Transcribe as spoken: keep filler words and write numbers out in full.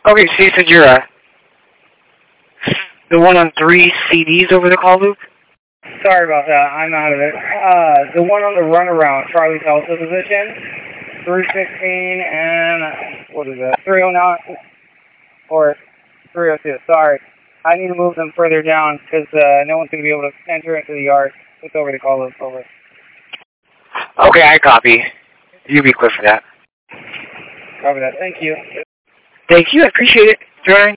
Okay, so you said you're uh, the one on three C Ds over the call loop? Sorry about that. I'm out of it. Uh, the one on the runaround, Charlie Delta position, three sixteen and, what is that, three oh nine, or three oh two, sorry. I need to move them further down because uh, no one's going to be able to enter into the yard. It's over the call loop, over. Okay, I copy. You be clear for that. Copy that. Thank you. Thank you, I appreciate it. Three oh nine.